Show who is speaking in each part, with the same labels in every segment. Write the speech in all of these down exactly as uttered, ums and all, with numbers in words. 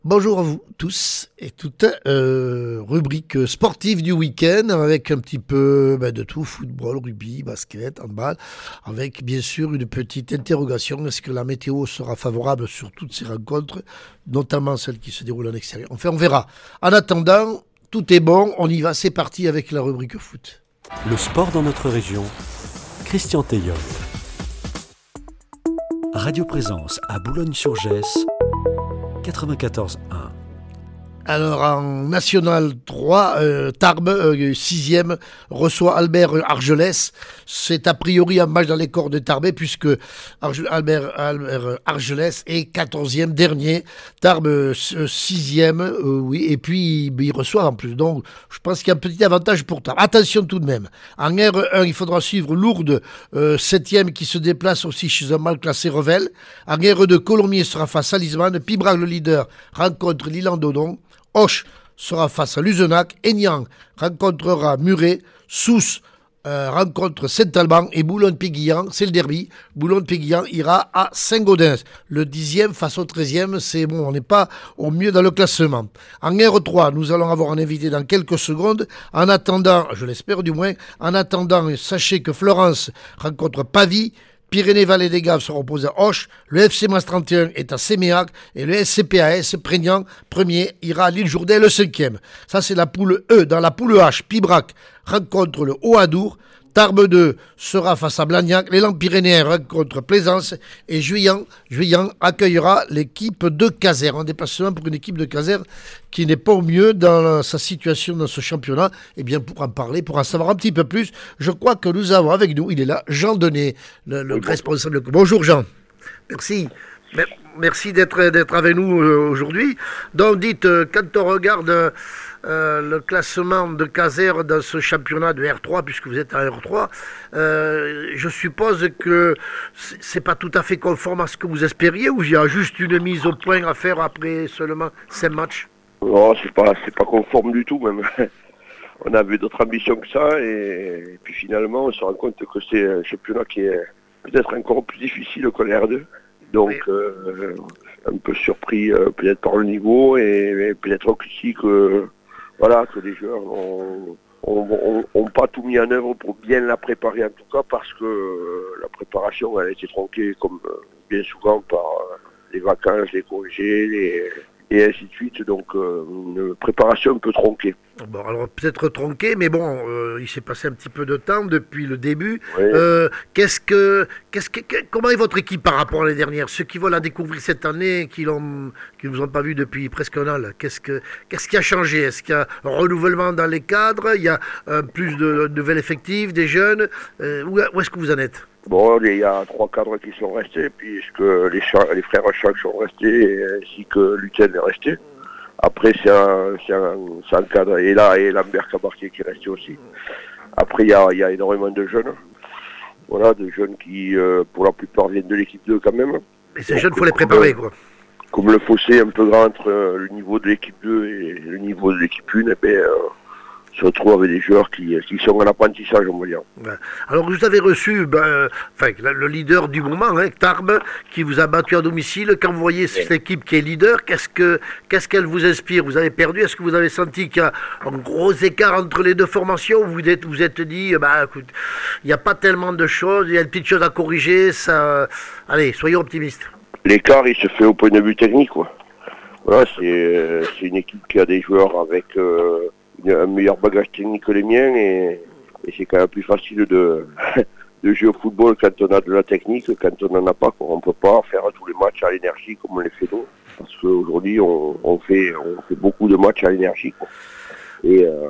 Speaker 1: Bonjour à vous tous et toutes, euh, rubrique sportive du week-end avec un petit peu ben, de tout, football, rugby, basket, handball, avec bien sûr une petite interrogation, est-ce que la météo sera favorable sur toutes ces rencontres, notamment celles qui se déroulent en extérieur. Enfin, on verra. En attendant, tout est bon, on y va, c'est parti avec la rubrique foot.
Speaker 2: Le sport dans notre région, Christian Teillon. Radio Présence à Boulogne-sur-Gesse, quatre-vingt-quatorze un.
Speaker 1: Alors en National trois, euh, Tarbes, euh, sixième, reçoit Albert Argelès. C'est a priori un match dans les corps de Tarbes puisque Arge- Albert, Albert Argelès est quatorzième, dernier. Tarbes euh, sixième, euh, oui, et puis il reçoit en plus. Donc je pense qu'il y a un petit avantage pour Tarbes. Attention tout de même. En R un, il faudra suivre Lourdes, euh, septième, qui se déplace aussi chez un mal classé Revel. En R deux, Colomiers sera face à Lisbonne. Pibrac, le leader, rencontre Lille-en-Dodon. Auch sera face à Luzenac, Aignan rencontrera Muret, Sousse euh, rencontre Saint-Alban et Boulogne-Péguillan, c'est le derby. Boulogne-Péguillan ira à Saint-Gaudens. Le dixième face au treizième, c'est bon, on n'est pas au mieux dans le classement. En R trois, nous allons avoir un invité dans quelques secondes. En attendant, je l'espère du moins, en attendant, sachez que Florence rencontre Pavie. Pyrénées-Vallée des Gaves sera opposé à Auch, le F C Mas trente et un est à Séméac et le S C P A S, Prégnant, premier, ira à l'Île-Jourdain, le cinquième. Ça, c'est la poule E. Dans la poule H, Pibrac rencontre le Haut-Adour, Tarbes deux sera face à Blagnac, l'élan pyrénéen rencontre Plaisance et Juillan, Juillan accueillera l'équipe de Caser. Un déplacement pour une équipe de Caser qui n'est pas au mieux dans sa situation dans ce championnat. Et bien pour en parler, pour en savoir un petit peu plus, je crois que nous avons avec nous, il est là, Jean Denet, le, le oui, responsable. Bonjour Jean. Merci. Merci d'être, d'être avec nous euh, aujourd'hui. Donc dites, euh, quand on regarde euh, le classement de Caser dans ce championnat de R trois, puisque vous êtes en R trois, euh, je suppose que c'est pas tout à fait conforme à ce que vous espériez, ou il y a juste une mise au point à faire après seulement cinq matchs?
Speaker 3: Non, c'est pas, c'est pas conforme du tout même. On avait d'autres ambitions que ça, et, et puis finalement on se rend compte que c'est un championnat qui est peut-être encore plus difficile que le R deux. Donc, oui. euh, un peu surpris euh, peut-être par le niveau et, et peut-être aussi que, voilà, que les joueurs n'ont pas tout mis en œuvre pour bien la préparer en tout cas parce que euh, la préparation elle a été tronquée comme euh, bien souvent par euh, les vacances, les congés, les, et ainsi de suite. Donc, euh, une préparation un peu tronquée.
Speaker 1: Bon, alors peut-être tronqué, mais bon, euh, il s'est passé un petit peu de temps depuis le début.
Speaker 3: Oui.
Speaker 1: Euh, qu'est-ce que, qu'est-ce que, comment est votre équipe par rapport à l'année dernière? Ceux qui vont la découvrir cette année, qui l'ont, qui ne vous ont pas vu depuis presque un an, là, qu'est-ce que, qu'est-ce qui a changé? Est-ce qu'il y a un renouvellement dans les cadres? Il y a euh, plus de, de nouvel effectif, des jeunes? euh, Où, où est-ce que vous en êtes?
Speaker 3: Bon, il y a trois cadres qui sont restés, puisque les, les frères Chac sont restés, ainsi que Lutel est resté. Après, c'est un, c'est un, c'est un cadre, et là, et Lambert Cabartier qui est resté aussi. Après, il y a, il y a énormément de jeunes. Voilà, de jeunes qui, euh, pour la plupart, viennent de l'équipe deux quand même.
Speaker 1: Et ces jeunes, il faut les préparer, quoi.
Speaker 3: Comme le fossé est un peu grand entre euh, le niveau de l'équipe deux et le niveau de l'équipe un, eh bien, euh, se retrouve avec des joueurs qui, qui sont en apprentissage, on va dire.
Speaker 1: Alors vous avez reçu ben, enfin, le leader du moment, hein, Tarbes, qui vous a battu à domicile. Quand vous voyez cette ouais. équipe qui est leader, qu'est-ce, que, qu'est-ce qu'elle vous inspire? Vous avez perdu? Est-ce que vous avez senti qu'il y a un gros écart entre les deux formations? Vous êtes, vous êtes dit, bah, écoute, il n'y a pas tellement de choses, il y a une petite chose à corriger. Ça... Allez, soyons optimistes.
Speaker 3: L'écart, il se fait au point de vue technique, quoi. Voilà, c'est, c'est une équipe qui a des joueurs avec... Euh, un meilleur bagage technique que les miens et, et c'est quand même plus facile de, de jouer au football quand on a de la technique, quand on n'en a pas. On ne peut pas faire tous les matchs à l'énergie comme on les fait nous. Parce qu'aujourd'hui, on, on, fait, on fait beaucoup de matchs à l'énergie. Quoi. Et, euh,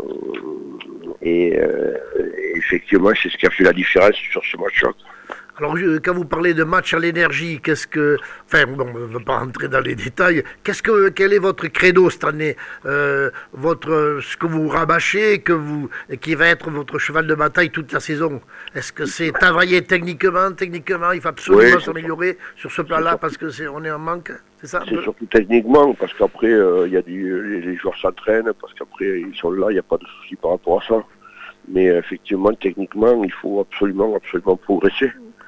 Speaker 3: et, euh, et effectivement, c'est ce qui a fait la différence sur ce match-là.
Speaker 1: Alors, quand vous parlez de match à l'énergie, qu'est-ce que... Enfin, bon, on ne va pas rentrer dans les détails. Qu'est-ce que, quel est votre credo cette année? euh, votre, Ce que vous rabâchez, que vous, qui va être votre cheval de bataille toute la saison? Est-ce que c'est travailler techniquement Techniquement, il faut absolument oui, s'améliorer sur ce plan-là parce que c'est, on est en manque? C'est ça?
Speaker 3: C'est surtout techniquement, parce qu'après, euh, y a du, les, les joueurs s'entraînent, parce qu'après, ils sont là, il n'y a pas de souci par rapport à ça. Mais effectivement, techniquement, il faut absolument, absolument progresser.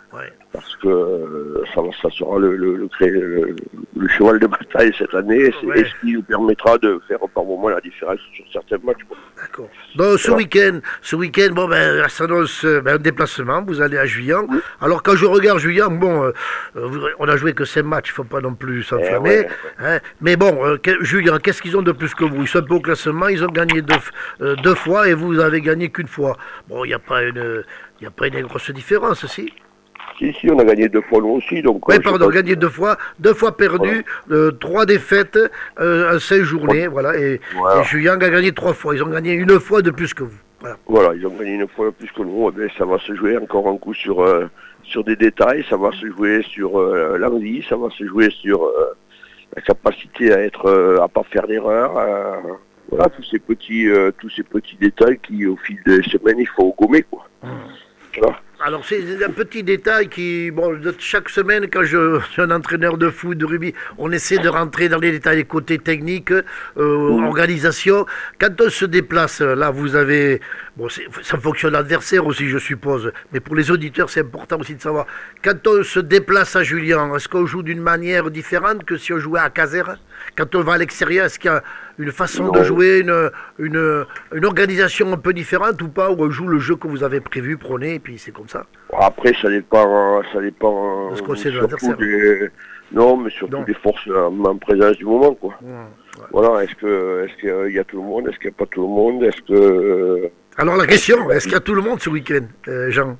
Speaker 1: Ouais.
Speaker 3: Parce que euh, ça, ça sera le, le, le, le, le cheval de bataille cette année, c'est
Speaker 1: Ouais.
Speaker 3: ce qui nous permettra de faire par moment la différence sur certains matchs. Quoi.
Speaker 1: D'accord. Donc ce
Speaker 3: Voilà.
Speaker 1: week-end, ce week-end, bon ben, ça s'annonce euh, ben, un déplacement. Vous allez à Juillan.
Speaker 3: Oui.
Speaker 1: Alors quand je regarde Juillan, bon, euh, vous- on a joué que cinq matchs, il faut pas non plus s'enflammer.
Speaker 3: ouais, ouais.
Speaker 1: Hein. Mais bon, euh, que- Juillan, qu'est-ce qu'ils ont de plus que vous? Ils sont un peu au classement. Ils ont gagné deux, f- euh, deux fois et vous avez gagné qu'une fois. Bon, il n'y a pas une, il y a pas une grosse différence, si.
Speaker 3: Si, si, on a gagné deux fois nous aussi. Donc,
Speaker 1: Oui,
Speaker 3: euh, je
Speaker 1: pardon,
Speaker 3: pense-
Speaker 1: gagné deux fois, deux fois perdu, euh, trois défaites, euh, en cinq journées, voilà. Et,
Speaker 3: Voilà.
Speaker 1: et Juillan a gagné trois fois. Ils ont gagné une fois de plus que vous. Voilà.
Speaker 3: Voilà, ils ont gagné une fois plus que nous. Eh bien, ça va se jouer encore un coup sur, euh, sur des détails, ça va se jouer sur euh, l'envie, ça va se jouer sur euh, la capacité à être, euh, à pas faire d'erreur. euh, voilà, tous ces petits, euh, tous ces petits détails qui, au fil des semaines, il faut gommer, quoi. Voilà.
Speaker 1: Alors c'est un petit détail qui, bon, de- chaque semaine quand je suis un entraîneur de foot, de rugby, on essaie de rentrer dans les détails côté technique, euh,
Speaker 3: Mhm.
Speaker 1: organisation. Quand on se déplace, là vous avez, bon, c'est- ça fonctionne l'adversaire aussi je suppose, mais pour les auditeurs c'est important aussi de savoir, quand on se déplace à Juillan, est-ce qu'on joue d'une manière différente que si on jouait à Casères? Quand on va à l'extérieur, est-ce qu'il y a une façon
Speaker 3: Non.
Speaker 1: de jouer, une, une, une organisation un peu différente ou pas, où on joue le jeu que vous avez prévu, prenez, et puis c'est comme ça?
Speaker 3: Après, ça dépend, ça dépend
Speaker 1: Parce qu'on sait de
Speaker 3: surtout
Speaker 1: l'adversaire.
Speaker 3: des, non, mais surtout
Speaker 1: Non.
Speaker 3: des forces en, en présence du moment, quoi.
Speaker 1: Ouais, ouais.
Speaker 3: Voilà, est-ce que, est-ce qu'il y a tout le monde, est-ce qu'il n'y a pas tout le monde, est-ce que, euh,
Speaker 1: Alors la question, est-ce qu'il y a tout le monde ce week-end, euh, Jean?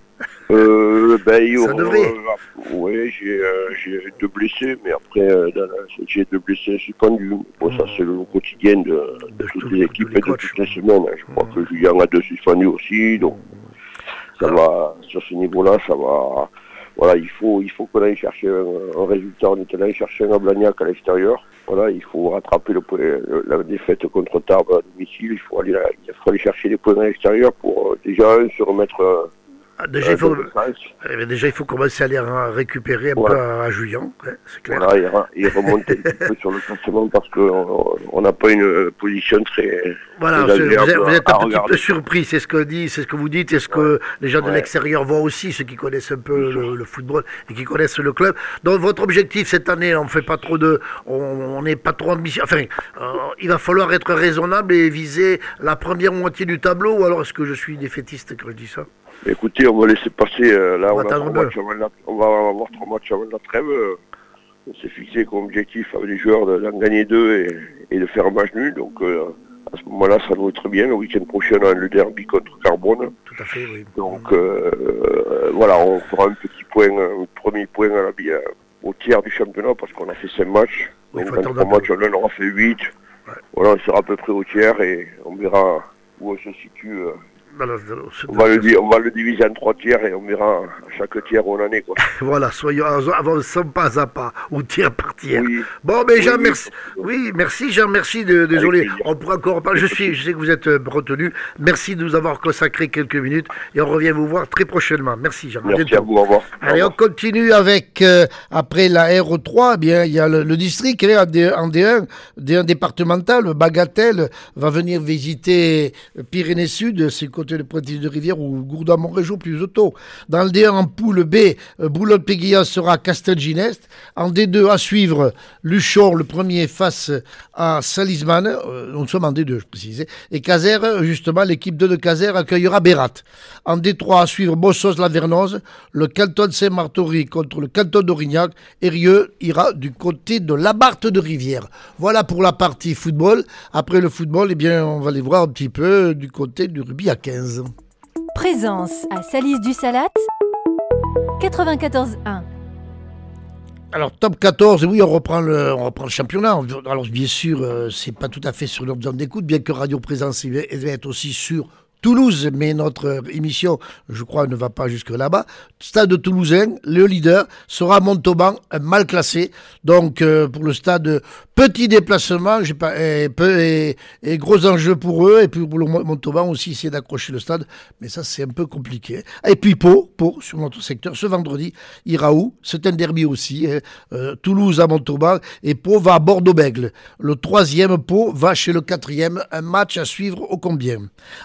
Speaker 3: euh, ben, il y
Speaker 1: Ça
Speaker 3: aura-
Speaker 1: devrait.
Speaker 3: oui, j'ai, euh, j'ai deux blessés, mais après, euh, dans la- j'ai deux blessés suspendus. Bon, ça, c'est le quotidien de, de
Speaker 1: De
Speaker 3: toutes
Speaker 1: tout-
Speaker 3: les
Speaker 1: de
Speaker 3: équipes
Speaker 1: tous les
Speaker 3: et de
Speaker 1: coachs.
Speaker 3: toutes les semaines. hein. Je crois que Julien a deux suspendus aussi, donc ça va, sur ce niveau-là, ça va. Voilà, il faut, il faut qu'on aille chercher un, un résultat. On est allé chercher un Blagnac à l'extérieur. Voilà, il faut rattraper le, point- le- la défaite contre Tarbes à domicile. Il faut aller, là- il faut aller chercher les points à l'extérieur pour euh, déjà un, se remettre. Euh,
Speaker 1: Ah, déjà,
Speaker 3: euh,
Speaker 1: il faut,
Speaker 3: de défense.
Speaker 1: eh bien, déjà, il faut commencer à les ra- récupérer un
Speaker 3: Voilà.
Speaker 1: peu à, à Juillan, ouais, c'est clair.
Speaker 3: Voilà, et, re- et remonter un petit peu sur le classement parce qu'on on n'a pas une euh, position très,
Speaker 1: Voilà,
Speaker 3: très
Speaker 1: c'est- vous
Speaker 3: agréable
Speaker 1: êtes, vous
Speaker 3: à-
Speaker 1: êtes
Speaker 3: à
Speaker 1: un petit
Speaker 3: regarder.
Speaker 1: peu surpris, c'est ce que dit, c'est ce que vous dites, et ce que les gens de
Speaker 3: Ouais.
Speaker 1: l'extérieur voient aussi, ceux qui connaissent un peu le, le football et qui connaissent le club. Donc votre objectif cette année, on fait pas trop de, on n'est pas trop ambitieux. Enfin, euh, il va falloir être raisonnable et viser la première moitié du tableau. Ou alors est-ce que je suis défaitiste quand je dis ça?
Speaker 3: Écoutez, on va laisser passer. euh, là,
Speaker 1: On
Speaker 3: on,
Speaker 1: va
Speaker 3: a
Speaker 1: attendre
Speaker 3: trois
Speaker 1: un
Speaker 3: matchs avant la- on va avoir trois matchs avant la trêve. euh, On s'est fixé comme objectif avec les joueurs de- d'en gagner deux et, et de faire un match nul. Donc euh, à ce moment-là, ça nous est très bien. Le week-end prochain, on a le derby contre Carbone.
Speaker 1: Tout à fait, oui.
Speaker 3: Donc euh, euh, voilà, on fera un petit point, un premier point à la, bi- euh, au tiers du championnat parce qu'on a fait cinq matchs.
Speaker 1: Oui,
Speaker 3: Donc
Speaker 1: faut
Speaker 3: dans
Speaker 1: attendre
Speaker 3: trois
Speaker 1: un peu.
Speaker 3: matchs, on en aura fait huit.
Speaker 1: Ouais.
Speaker 3: Voilà, on sera à peu près au tiers et on verra où on se situe. euh.
Speaker 1: Voilà, dans-
Speaker 3: On va, le, di- on va le diviser en trois tiers et on verra à chaque tiers où on en est. Quoi.
Speaker 1: voilà, soyons avançons pas à pas, ou tiers par tiers.
Speaker 3: Oui.
Speaker 1: Bon, mais
Speaker 3: Oui,
Speaker 1: Jean,
Speaker 3: oui.
Speaker 1: merci. Oui, merci Jean, merci. De, désolé,
Speaker 3: plaisir.
Speaker 1: on pourra encore en parler. Je suis, je sais que vous êtes euh, retenu. Merci de nous avoir consacré quelques minutes et on revient vous voir très prochainement. Merci Jean. À
Speaker 3: Merci
Speaker 1: bientôt.
Speaker 3: à vous, au revoir.
Speaker 1: Allez,
Speaker 3: Au
Speaker 1: on
Speaker 3: revoir.
Speaker 1: continue avec, euh, après la R trois, eh bien, il y a le, le district hein, en, D, en D un, D un départemental, Bagatelle, va venir visiter Pyrénées Sud, c'est côté de Pointe de Rivière ou Gourdon-Montrégeau plus auto. Dans le D un en poule B, euh, Boulogne-Péguillas sera à Castelginest. En D deux, à suivre, Luchon, le premier face à Salisman. Euh, nous sommes en D deux, je précise. Et Casères, justement, l'équipe deux de Casères accueillera Bérat. En D trois, à suivre, Bossos-Lavernoz, le canton de Saint-Martory contre le canton d'Aurignac. Et Rieux ira du côté de Labarthe de Rivière. Voilà pour la partie football. Après le football, eh bien, on va aller voir un petit peu du côté du rugby à quinze.
Speaker 4: Présence à Salis-du-Salat, quatre-vingt-quatorze un.
Speaker 1: Alors, top quatorze, oui, on reprend le, on reprend le championnat. Alors, bien sûr, euh, c'est pas tout à fait sur notre zone d'écoute, bien que Radio Présence va être aussi sur Toulouse, mais notre émission, je crois, ne va pas jusque là-bas. Stade toulousain, le leader sera Montauban, mal classé. Donc, euh, pour le stade, petit déplacement, j'ai pas, et, peu, et, et gros enjeu pour eux. Et puis pour le Montauban aussi, essayer d'accrocher le stade. Mais ça, c'est un peu compliqué. Et puis Pau, Pau, sur notre secteur, ce vendredi, ira où? C'est un derby aussi. Hein. Euh, Toulouse à Montauban. Et Pau va à Bordeaux-Bègles. Le troisième, Pau va chez le quatrième. Un match à suivre au combien. En national,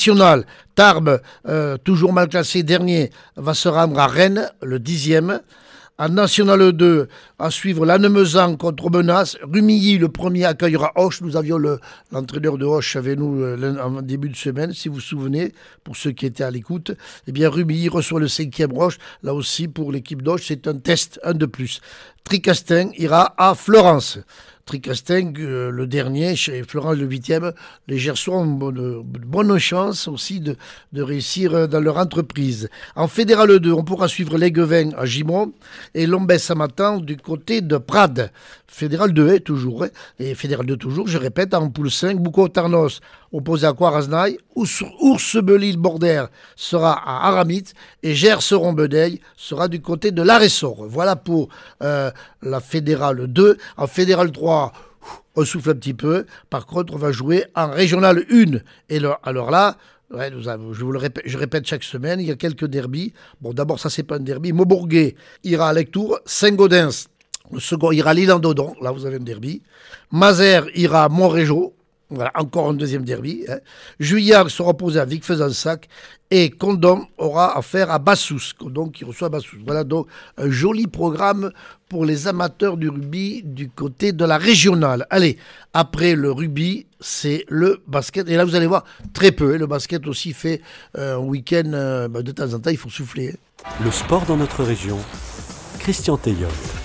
Speaker 1: national, Tarbes, euh, toujours mal classé, dernier, va se rendre à Rennes, le dixième. En National deux, à suivre Lannemezan contre Aubenas. Rumilly, le premier, accueillera Auch. Nous avions le, l'entraîneur de Auch avec nous euh, en début de semaine, si vous vous souvenez, pour ceux qui étaient à l'écoute. Eh bien, Rumilly reçoit le cinquième Auch. Là aussi, pour l'équipe d'Auch, c'est un test, un de plus. Tricastin ira à Florence. Tricastin, euh, le dernier, chez Florence le huitième, les Gersois ont bonne, bonne chance aussi de, de réussir dans leur entreprise. En Fédéral deux, on pourra suivre l'Aiguevin à Gimont et Lombès-Samatan du côté de Prades. Fédéral deux, hein, toujours, hein, et Fédéral deux toujours, je répète, en poule cinq, Boucau-Tarnos opposé à Coaraznaï, Ours-Belil-Bordère sera à Aramit et Gers-Rombedeil sera du côté de l'Aressor. Voilà pour euh, la Fédérale deux. En Fédéral trois, on souffle un petit peu. Par contre, on va jouer en Régional un. Et le, alors là, ouais, nous avons, je vous le répète, je répète chaque semaine, il y a quelques derbies. Bon, d'abord, ça, c'est pas un derby. Maubourguet ira à Lectoure, Saint-Gaudens, le second ira à Lille-en-Dodon. Là, vous avez un derby. Mazères ira à Montrégeau. Voilà, encore un deuxième derby. Hein. Juillac sera opposé à Vic-Fezensac et Condom aura affaire à Bassous. Condom qui reçoit Bassous. Voilà donc un joli programme pour les amateurs du rugby du côté de la régionale. Allez, après le rugby, c'est le basket. Et là, vous allez voir, très peu. Hein. Le basket aussi fait euh, un week-end, euh, bah, de temps en temps, il faut souffler. Hein.
Speaker 2: Le sport dans notre région, Christian Teillot.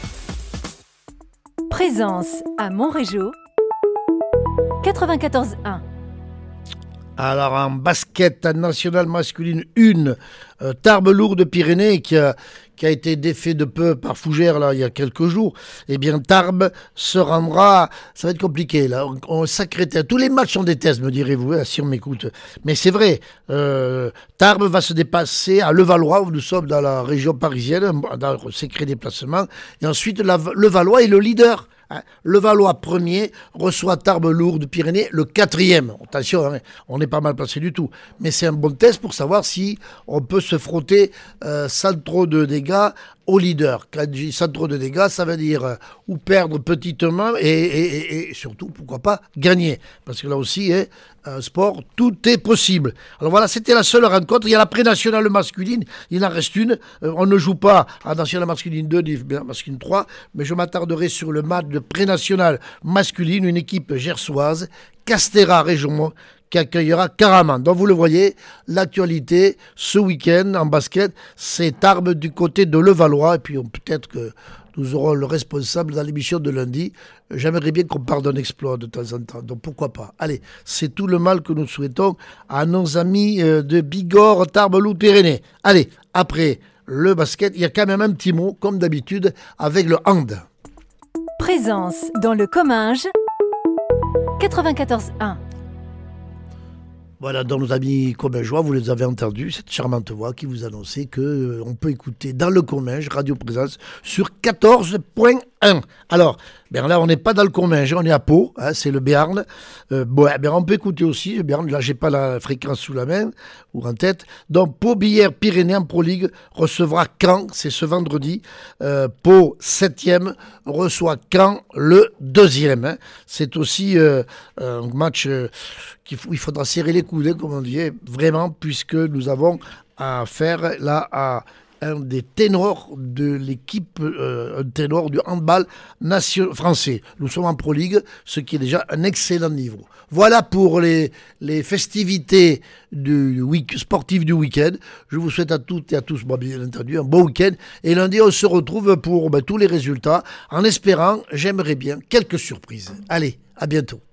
Speaker 4: Présence à Montrégeau, quatre-vingt-quatorze un.
Speaker 1: Alors en basket national masculine un, euh, Tarbes Lourdes-Pyrénées qui a, qui a été défait de peu par Fougères là, il y a quelques jours. Eh bien Tarbes se rendra, ça va être compliqué là, on, on sacré tête. Tous les matchs sont des tests, me direz-vous, hein, si on m'écoute. Mais c'est vrai, euh, Tarbes va se dépasser à Levallois, où nous sommes dans la région parisienne, dans le secret déplacement. Et ensuite la, Levallois est le leader. Hein, Levallois premier reçoit Tarbes Lourdes-Pyrénées le quatrième. Attention, hein, on n'est pas mal placé du tout. Mais c'est un bon test pour savoir si on peut se frotter euh, sans trop de dégâts au leader. Quand je dis sans trop de dégâts, ça veut dire euh, ou perdre petitement et, et, et, et surtout, pourquoi pas, gagner. Parce que là aussi, hein, un sport, tout est possible. Alors voilà, c'était la seule rencontre. Il y a la pré-nationale masculine, il en reste une. Euh, on ne joue pas à nationale masculine deux, masculine trois, mais je m'attarderai sur le match de pré-nationale masculine, une équipe gersoise, Castéra Région, qui accueillera Caraman. Donc vous le voyez, l'actualité ce week-end en basket, c'est Tarbes du côté de Levallois. Et puis on, peut-être que nous aurons le responsable dans l'émission de lundi. J'aimerais bien qu'on parle d'un exploit de temps en temps. Donc pourquoi pas. Allez, c'est tout le mal que nous souhaitons à nos amis de Bigorre, Tarbes, Loup-Pyrénées. Allez, après le basket, il y a quand même un petit mot, comme d'habitude, avec le hand.
Speaker 4: Présence dans le Comminges, quatre-vingt-quatorze un.
Speaker 1: Voilà, dans nos amis commingeois, vous les avez entendus, cette charmante voix qui vous annonçait qu'on euh, peut écouter dans le Comminges, Radio Présence, sur quatorze point un. Alors, ben là, on n'est pas dans le Comminges, on est à Pau, hein, c'est le Béarn. Euh, bon, ben on peut écouter aussi le Béarn, là, j'ai pas la fréquence sous la main ou en tête. Donc, Pau Billère Pyrénées en Pro League recevra Caen, c'est ce vendredi. Euh, Pau septième reçoit Caen le deuxième. Hein. C'est aussi euh, un match euh, qu'il faut, il faudra serrer les coudes, hein, comme on dit, vraiment, puisque nous avons à faire là à un des ténors de l'équipe, euh, un ténor du handball nation, français. Nous sommes en Pro League, ce qui est déjà un excellent niveau. Voilà pour les, les festivités du week, sportives du week-end. Je vous souhaite à toutes et à tous, bon, bien entendu, un bon week-end. Et lundi, on se retrouve pour ben, tous les résultats, en espérant, j'aimerais bien, quelques surprises. Allez, à bientôt.